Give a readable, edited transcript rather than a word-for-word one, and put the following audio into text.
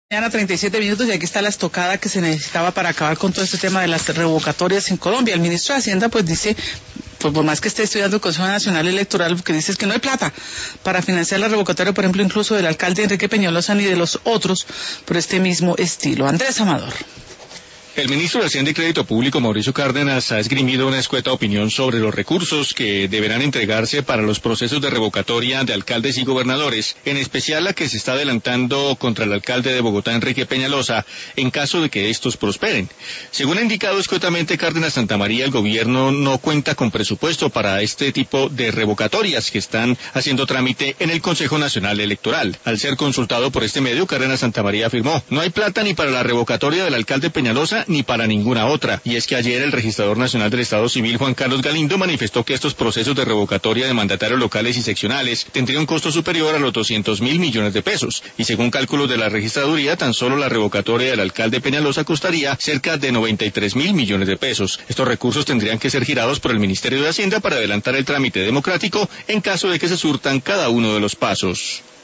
Mañana 37 minutos y aquí está la estocada que se necesitaba para acabar con todo este tema de las revocatorias en Colombia. El ministro de Hacienda pues dice, pues por más que esté estudiando el Consejo Nacional Electoral, lo que dice es que no hay plata para financiar la revocatoria, por ejemplo, incluso del alcalde Enrique Peñalosa ni de los otros por este mismo estilo. Andrés Amador. El ministro de Hacienda y Crédito Público, Mauricio Cárdenas, ha esgrimido una escueta opinión sobre los recursos que deberán entregarse para los procesos de revocatoria de alcaldes y gobernadores, en especial la que se está adelantando contra el alcalde de Bogotá, Enrique Peñalosa, en caso de que estos prosperen. Según ha indicado escuetamente Cárdenas Santamaría, el gobierno no cuenta con presupuesto para este tipo de revocatorias que están haciendo trámite en el Consejo Nacional Electoral. Al ser consultado por este medio, Cárdenas Santamaría afirmó: no hay plata ni para la revocatoria del alcalde Peñalosa ni para ninguna otra. Y es que ayer el registrador nacional del Estado Civil, Juan Carlos Galindo, manifestó que estos procesos de revocatoria de mandatarios locales y seccionales tendrían un costo superior a los 200.000 millones de pesos. Y según cálculos de la registraduría, tan solo la revocatoria del alcalde Peñalosa costaría cerca de 93.000 millones de pesos. Estos recursos tendrían que ser girados por el Ministerio de Hacienda para adelantar el trámite democrático en caso de que se surtan cada uno de los pasos.